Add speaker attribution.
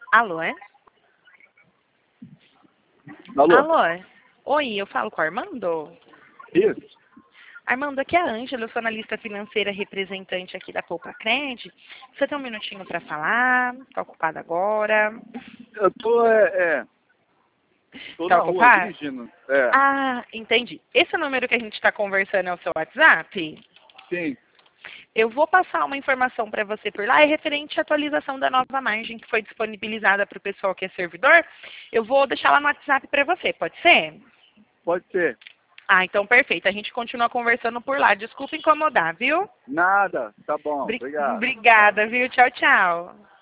Speaker 1: Alô, é?
Speaker 2: Alô?
Speaker 1: Alô, é? Oi, eu falo com o Armando?
Speaker 2: Isso.
Speaker 1: Armando, aqui é a Ângela, eu sou analista financeira representante aqui da Poupa Cred. Você tem um minutinho para falar? Tá ocupado agora?
Speaker 2: Eu tô
Speaker 1: Tá
Speaker 2: na rua
Speaker 1: ocupado?
Speaker 2: dirigindo.
Speaker 1: Ah, entendi. Esse número que a gente está conversando é o seu WhatsApp?
Speaker 2: Sim.
Speaker 1: Eu vou passar uma informação para você por lá, é referente à atualização da nova margem que foi disponibilizada para o pessoal que é servidor. Eu vou deixar lá no WhatsApp para você, pode ser?
Speaker 2: Pode ser.
Speaker 1: Ah, então perfeito. A gente continua conversando por lá. Desculpa incomodar, viu?
Speaker 2: Nada. Tá bom. Obrigado.
Speaker 1: Obrigada, viu? Tchau, tchau.